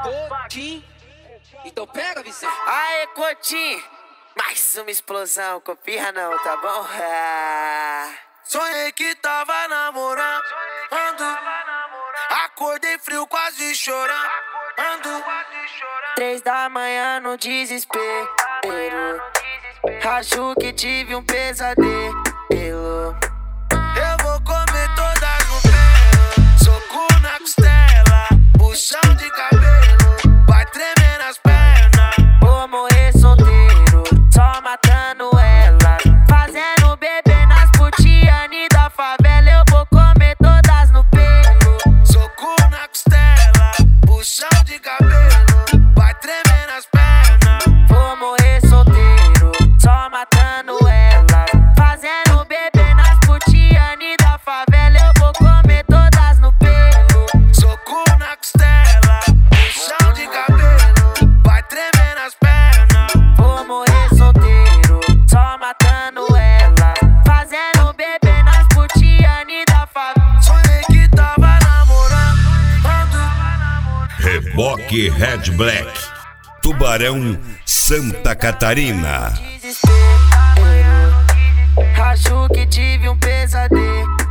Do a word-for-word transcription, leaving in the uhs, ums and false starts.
Cotim, então pega, Vicente. Aê, Cotim, mais uma explosão, copia não, tá bom? Ah. Sonhei que tava namorando, acordei frio, quase chorando. Três da manhã no desespero, acho que tive um pesadelo. Eu vou comer todas no pé, soco na costela, puxão de cabelo, vai tremer nas pernas. Vou morrer solteiro, só matando ela, fazendo bebê nas putiane da favela. Eu vou comer todas no pelo, soco na costela, puxão de cabelo, vai tremer nas pernas. Vou morrer solteiro, só matando ela, fazendo bebê nas putiane da favela. Eu vou comer todas no pelo, soco na costela, puxão de cabelo, vai tremer nas pernas. vou morrer solteiro, só matando ela, fazendo bebê nas putiane da favela. Sonhei que tava namorando, Reboque Red Black, Tubarão, Santa Catarina. Acho que tive um pesadelo.